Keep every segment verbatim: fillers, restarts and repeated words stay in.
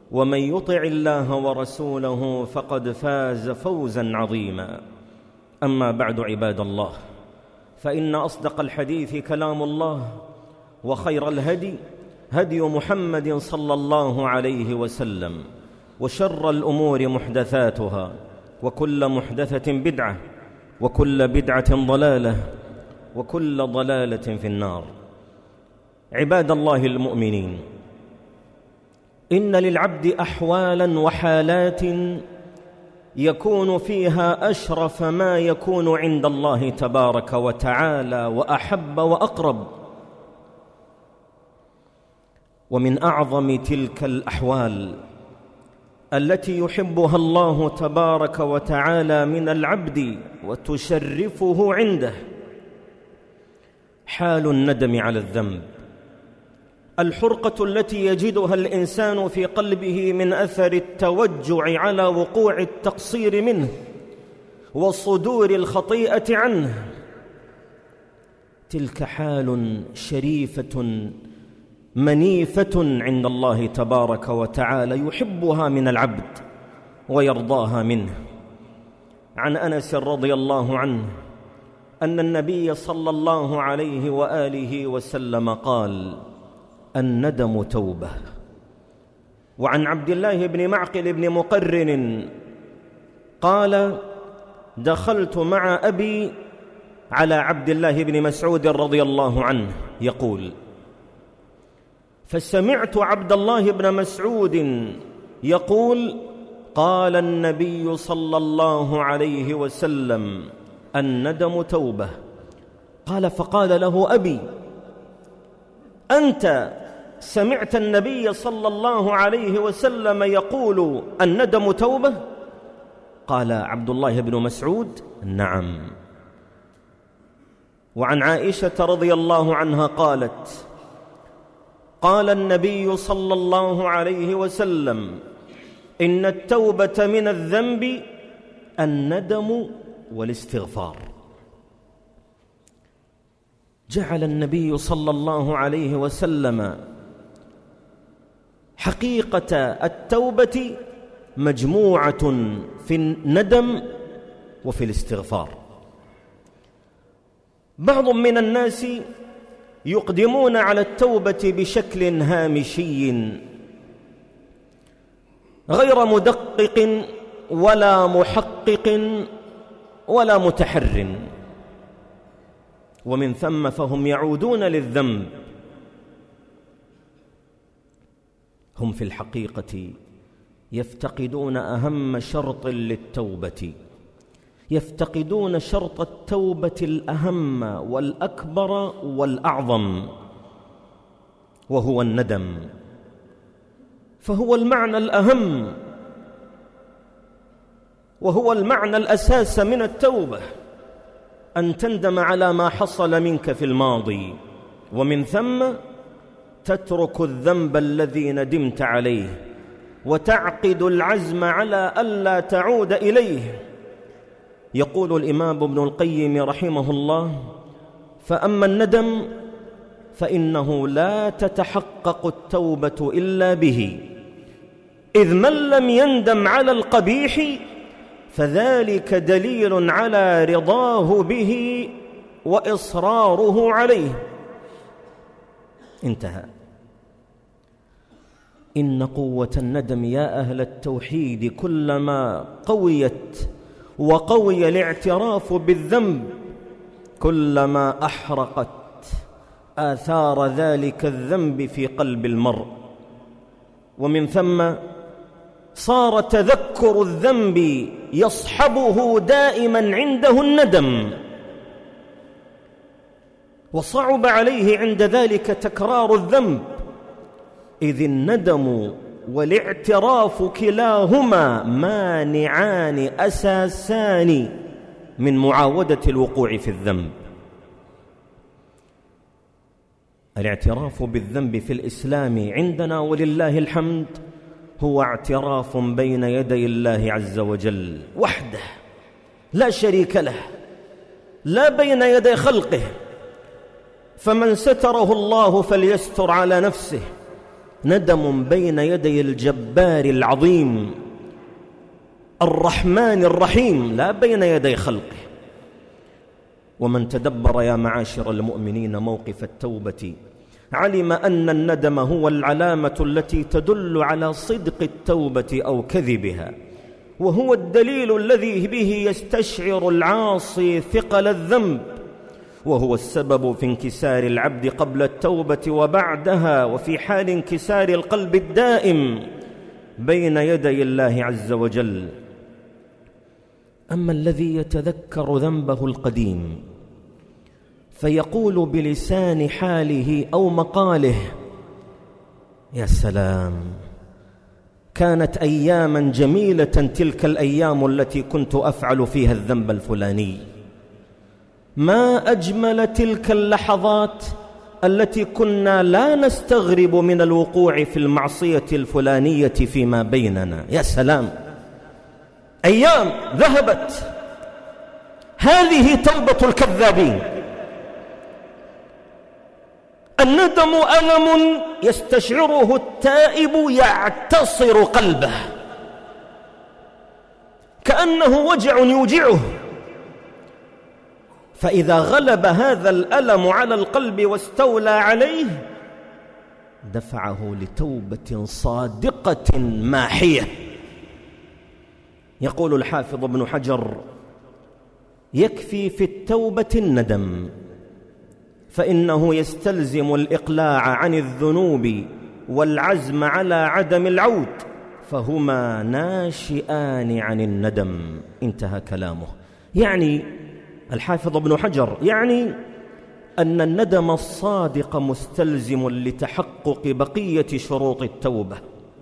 ومن يطع الله ورسوله فقد فاز فوزا عظيما. أما بعد، عباد الله، فإن أصدق الحديث كلام الله، وخير الهدي هدي محمد صلى الله عليه وسلم، وشر الأمور محدثاتها، وكل محدثة بدعة، وكل بدعة ضلالة، وكل ضلالة في النار. عباد الله المؤمنين، إن للعبد أحوالا وحالات يكون فيها أشرف ما يكون عند الله تبارك وتعالى وأحب وأقرب. ومن أعظم تلك الأحوال التي يحبها الله تبارك وتعالى من العبد وتشرفه عنده حال الندم على الذنب، الحرقة التي يجدها الإنسان في قلبه من أثر التوجع على وقوع التقصير منه وصدور الخطيئة عنه. تلك حال شريفة منيفة عند الله تبارك وتعالى يحبها من العبد ويرضاها منه. عن أنس رضي الله عنه أن النبي صلى الله عليه وآله وسلم قال: الندم توبة. وعن عبد الله بن معقل بن مقرن قال: دخلت مع أبي على عبد الله بن مسعود رضي الله عنه يقول، فسمعت عبد الله بن مسعود يقول: قال النبي صلى الله عليه وسلم: الندم توبة. قال: فقال له أبي: أنت سمعت النبي صلى الله عليه وسلم يقول الندم توبة؟ قال عبد الله بن مسعود: نعم. وعن عائشة رضي الله عنها قالت: قال النبي صلى الله عليه وسلم: إن التوبة من الذنب الندم والاستغفار. جعل النبي صلى الله عليه وسلم حقيقة التوبة مجموعة في الندم وفي الاستغفار. بعض من الناس يقدمون على التوبة بشكل هامشي غير مدقق ولا محقق ولا متحر، ومن ثم فهم يعودون للذنب. هم في الحقيقة يفتقدون أهم شرط للتوبة، يفتقدون شرط التوبة الأهم والأكبر والأعظم، وهو الندم. فهو المعنى الأهم وهو المعنى الأساس من التوبة، أن تندم على ما حصل منك في الماضي، ومن ثم تترك الذنب الذي ندمت عليه وتعقد العزم على ألا تعود إليه. يقول الإمام ابن القيم رحمه الله: فأما الندم فإنه لا تتحقق التوبة إلا به، إذ من لم يندم على القبيح فذلك دليل على رضاه به وإصراره عليه. انتهى. إن قوة الندم يا أهل التوحيد كلما قويت وقوي الاعتراف بالذنب كلما أحرقت آثار ذلك الذنب في قلب المرء، ومن ثم صار تذكر الذنب يصحبه دائما عنده الندم، وصعب عليه عند ذلك تكرار الذنب، إذ الندم والاعتراف كلاهما مانعان أساسان من معاودة الوقوع في الذنب. الاعتراف بالذنب في الإسلام عندنا ولله الحمد هو اعتراف بين يدي الله عز وجل وحده لا شريك له، لا بين يدي خلقه، فمن ستره الله فليستر على نفسه، ندم بين يدي الجبار العظيم الرحمن الرحيم، لا بين يدي خلقه. ومن تدبر يا معاشر المؤمنين موقف التوبة علم أن الندم هو العلامة التي تدل على صدق التوبة أو كذبها، وهو الدليل الذي به يستشعر العاصي ثقل الذنب، وهو السبب في انكسار العبد قبل التوبة وبعدها، وفي حال انكسار القلب الدائم بين يدي الله عز وجل. أما الذي يتذكر ذنبه القديم فيقول بلسان حاله أو مقاله: يا سلام، كانت أياما جميلة تلك الأيام التي كنت أفعل فيها الذنب الفلاني، ما أجمل تلك اللحظات التي كنا لا نستغرب من الوقوع في المعصية الفلانية فيما بيننا. يا سلام، أيام ذهبت. هذه توبة الكذابين. الندم ألم يستشعره التائب يعتصر قلبه، كأنه وجع يوجعه، فإذا غلب هذا الألم على القلب واستولى عليه دفعه لتوبة صادقة ماحية. يقول الحافظ ابن حجر: يكفي في التوبة الندم، فإنه يستلزم الإقلاع عن الذنوب والعزم على عدم العود، فهما ناشئان عن الندم. انتهى كلامه. يعني الحافظ ابن حجر يعني أن الندم الصادق مستلزم لتحقق بقية شروط التوبة.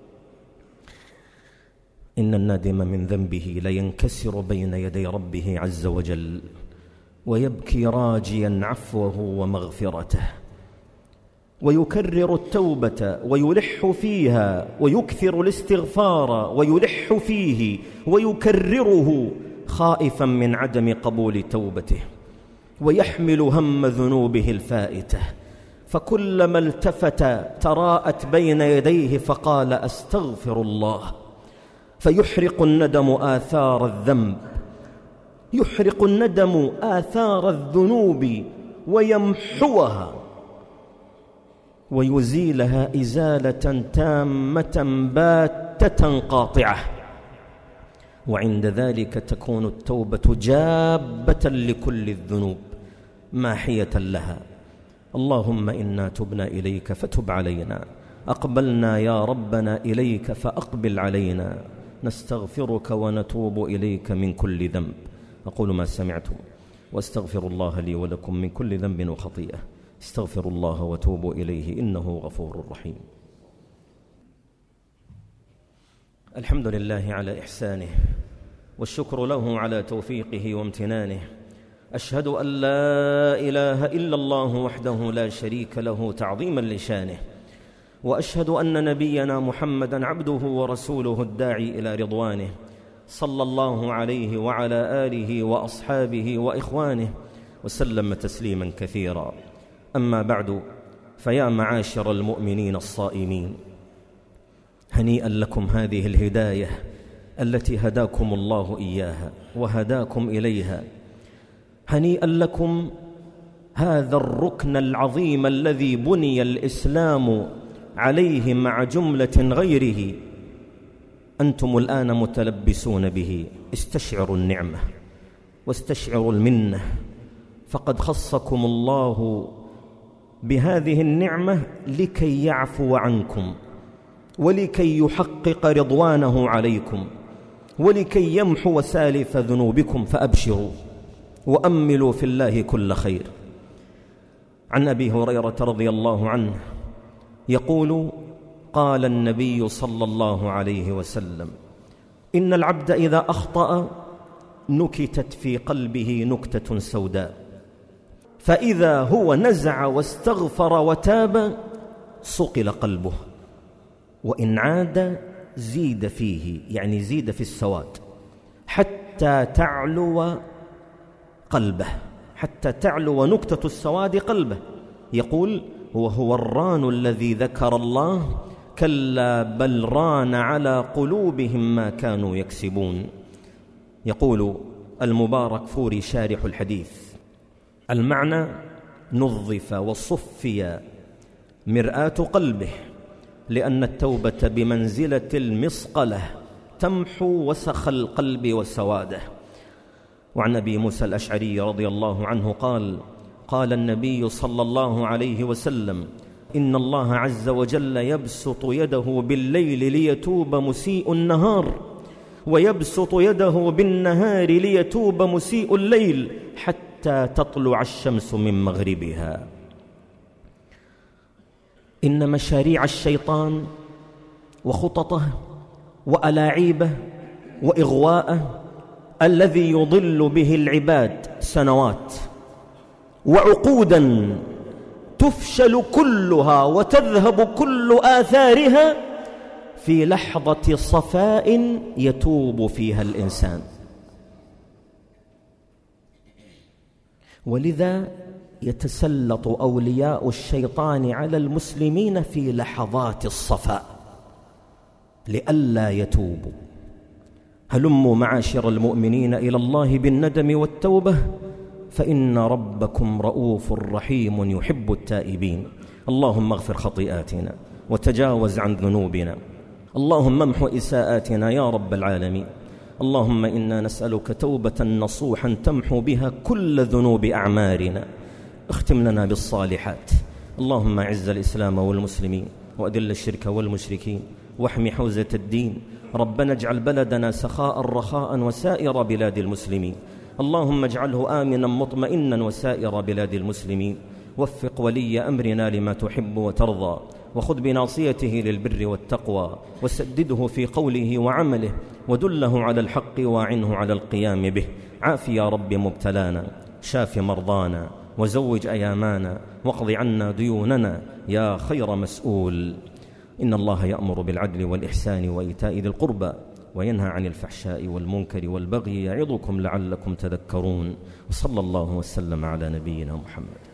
إن النادم من ذنبه لينكسر بين يدي ربه عز وجل ويبكي راجيا عفوه ومغفرته، ويكرر التوبة ويلح فيها ويكثر الاستغفار ويلح فيه ويكرره خائفا من عدم قبول توبته، ويحمل هم ذنوبه الفائتة، فكلما التفت تراءت بين يديه فقال: أستغفر الله، فيحرق الندم آثار الذنب، يحرق الندم آثار الذنوب ويمحوها ويزيلها إزالة تامة باتة قاطعة، وعند ذلك تكون التوبة جابة لكل الذنوب ماحية لها. اللهم إنا تبنا إليك فتب علينا، أقبلنا يا ربنا إليك فأقبل علينا، نستغفرك ونتوب إليك من كل ذنب. أقول ما سمعتم واستغفر الله لي ولكم من كل ذنب وخطيئة، استغفروا الله وتوبوا إليه إنه غفور رحيم. الحمد لله على إحسانه، والشكر له على توفيقه وامتنانه. أشهد أن لا إله إلا الله وحده لا شريك له تعظيما لشانه، وأشهد أن نبينا محمدا عبده ورسوله الداعي إلى رضوانه، صلى الله عليه وعلى آله وأصحابه وإخوانه وسلم تسليما كثيرا. أما بعد، فيا معاشر المؤمنين الصائمين، هنيئا لكم هذه الهداية التي هداكم الله إياها وهداكم إليها. هنيئا لكم هذا الركن العظيم الذي بني الإسلام عليه مع جملة غيره، أنتم الآن متلبسون به. استشعروا النعمة واستشعروا المنة، فقد خصكم الله بهذه النعمة لكي يعفو عنكم، ولكي يحقق رضوانه عليكم، ولكي يمحو سالف ذنوبكم. فأبشروا وأملوا في الله كل خير. عن أبي هريرة رضي الله عنه يقول: قال النبي صلى الله عليه وسلم: إن العبد إذا أخطأ نكتت في قلبه نكتة سوداء، فإذا هو نزع واستغفر وتاب صقل قلبه، وإن عاد زيد فيه، يعني زيد في السواد، حتى تعلو قلبه، حتى تعلو نكتة السواد قلبه. يقول: وهو الران الذي ذكر الله كلا بل ران على قلوبهم ما كانوا يكسبون. يقول المباركفوري شارح الحديث: المعنى نظف وصفي مرآة قلبه، لأن التوبة بمنزلة المصقلة تمحو وسخ القلب وسواده. وعن أبي موسى الأشعري رضي الله عنه قال: قال النبي صلى الله عليه وسلم: إن الله عز وجل يبسط يده بالليل ليتوب مسيء النهار، ويبسط يده بالنهار ليتوب مسيء الليل، حتى تطلع الشمس من مغربها. إن مشاريع الشيطان وخططه وألاعيبه وإغواءه الذي يضل به العباد سنوات وعقودا تفشل كلها وتذهب كل آثارها في لحظة صفاء يتوب فيها الإنسان. ولذا يتسلط أولياء الشيطان على المسلمين في لحظات الصفاء لئلا يتوبوا. هلموا معاشر المؤمنين إلى الله بالندم والتوبة، فإن ربكم رؤوف رحيم يحب التائبين. اللهم اغفر خطيئاتنا وتجاوز عن ذنوبنا، اللهم امحو إساءاتنا يا رب العالمين. اللهم إنا نسألك توبة نصوحا تمحو بها كل ذنوب أعمارنا. اختم لنا بالصالحات. اللهم اعز الإسلام والمسلمين وأذل الشرك والمشركين واحم حوزة الدين. ربنا اجعل بلدنا سخاء رخاء وسائر بلاد المسلمين. اللهم اجعله آمنا مطمئنا وسائر بلاد المسلمين. وفق ولي أمرنا لما تحب وترضى، وخذ بناصيته للبر والتقوى، وسدده في قوله وعمله، ودله على الحق واعنه على القيام به. عاف يا رب مبتلانا، شاف مرضانا، وزوج أيامانا، واقض عنا ديوننا يا خير مسؤول. إن الله يأمر بالعدل والإحسان وإيتاء ذي القربى، وينهى عن الفحشاء والمنكر والبغي، يعظكم لعلكم تذكرون. وصلى الله وسلم على نبينا محمد.